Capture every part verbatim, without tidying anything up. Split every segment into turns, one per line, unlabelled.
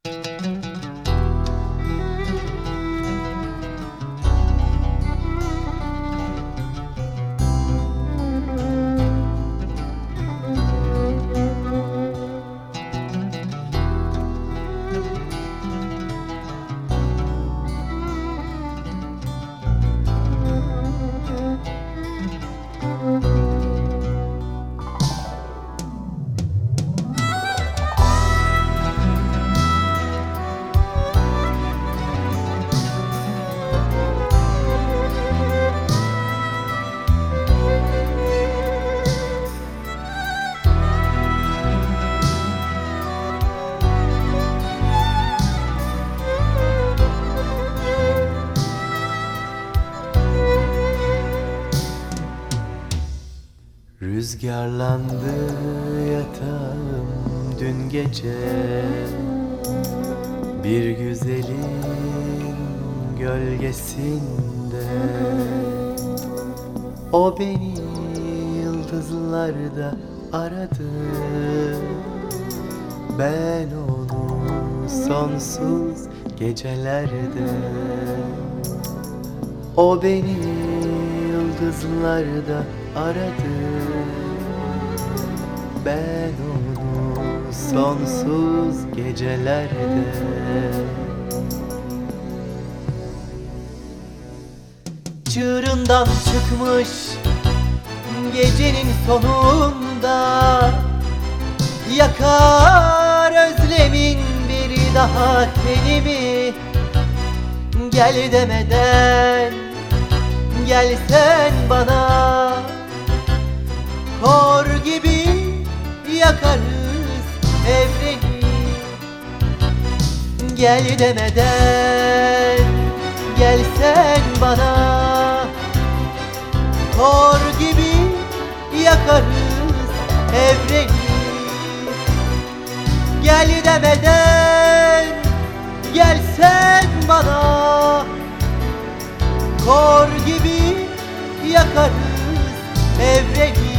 Rüzgarlandı yatağım dün gece, bir güzelin gölgesinde. O beni yıldızlarda aradı, ben onu sonsuz gecelerde. O beni yıldızlarda aradı, ben onu sonsuz gecelerde. Çığırından çıkmış gecenin sonunda, yakar özlemin bir daha tenimi. Gel demeden gelsen bana, kor gibi yakarız evreni. Gel demeden gelsen bana, kor gibi yakarız evreni. Gel demeden gelsen bana, kor gibi yakarız evreni.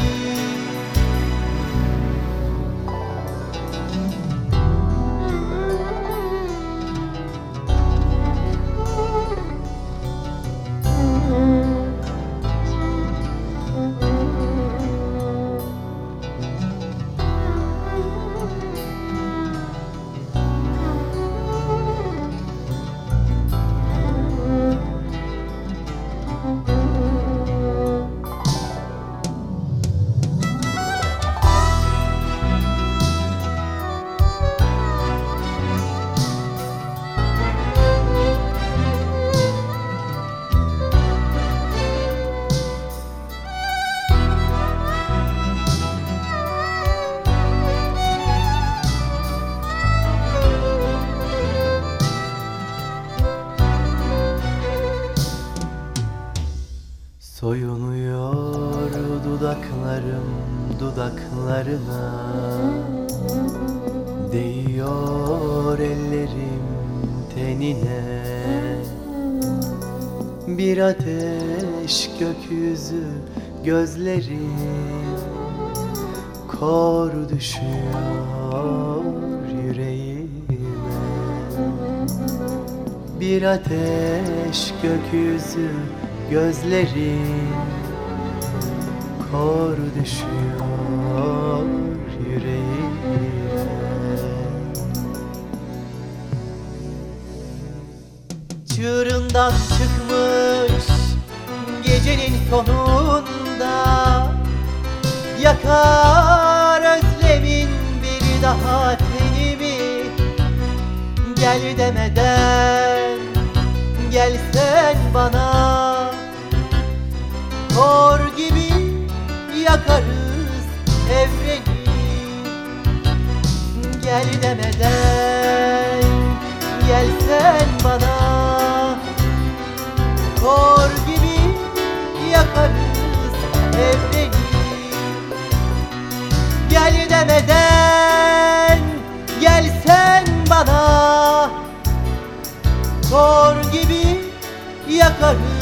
Soyunuyor dudaklarım dudaklarına, değiyor ellerim tenine. Bir ateş gökyüzü gözlerim, kor düşüyor yüreğime. Bir ateş gökyüzü gözlerim, kor düşüyor yüreğime. Çığırından çıkmış gecenin sonunda, yakar özlemin bir daha tenimi. Gel demeden gelsen bana, kor gibi yakarız evreni. Gel demeden gelsen bana, kor gibi yakarız evreni. Gel demeden gelsen bana, kor gibi yakarız